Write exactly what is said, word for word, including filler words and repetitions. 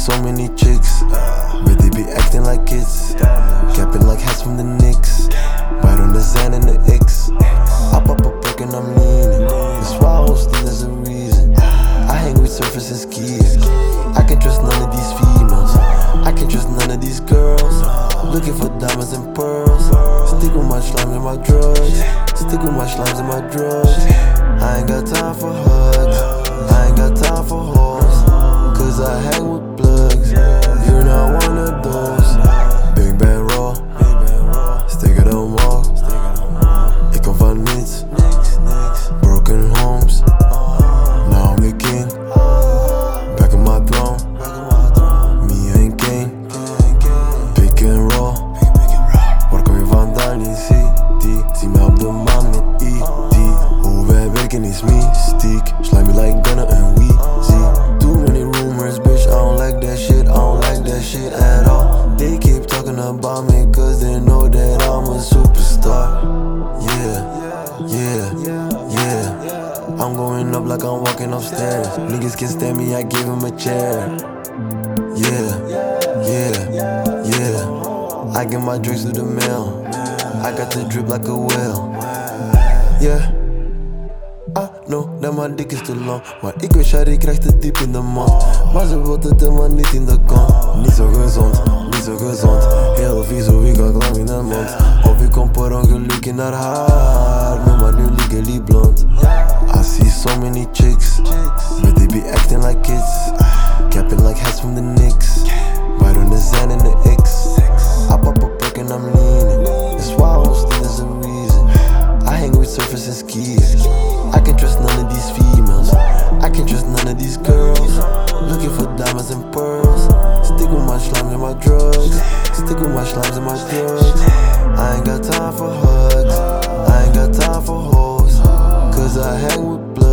so many chicks, but they be acting like kids, capping like hats from the Knicks, bite on the Xan and the X. I pop a perk and I'm leaning. That's why I don't steal, there's a reason. I hang with surfers and skiers. I can't trust none of these females. I can't trust none of these girls. Looking for diamonds and pearls. Stick with my slimes and my drugs. Stick with my slimes and my drugs. I ain't got time for hugs. I ain't got time for hoes. Cause I hang with plugs. You're not one of those. Big bang raw. Stick it on wall. Ik kom van niets. Broken homes. Now I'm the king. Back on my throne. Me ain't king. Pick and roll. Waar kom je vandaan in city? Zie me op de maan met E T. Hoe wij werken is mystiek. Slime me like Gunna and Weezy. Too many rumors, bitch, I don't like that shit. I don't like that shit at all. They keep talking about me cause they know that I'm a superstar. Yeah, yeah, yeah. I'm going up like I'm walking upstairs. Niggas can stand me, I give them a chair. Yeah, yeah, yeah. I get my drinks through the mail. I got the drip like a whale. Yeah. I know that my dick is te lang. Maar ik weet Shari krijgt het diep in de mond. Maar ze wilt het helemaal niet in de kont. Niet zo gezond, niet zo gezond. Heel vies hoe ik ook lang in de mond. Of ik kom per ongeluk in haar haar. No, maar nu legally blond. I see so many chicks, but they be acting like kids, capping like hats from the Knicks, bite on the Xan and the X. I pop a perk and I'm leaning. That's why I won't steal, there's a reason. I hang with surfers and skiers. I can't trust none of these females. I can't trust none of these girls. Looking for diamonds and pearls. Stick with my slimes and my drugs. Stick with my slimes and my drugs. I ain't got time for hugs. I ain't got time for hoes. Cause I hang with blood.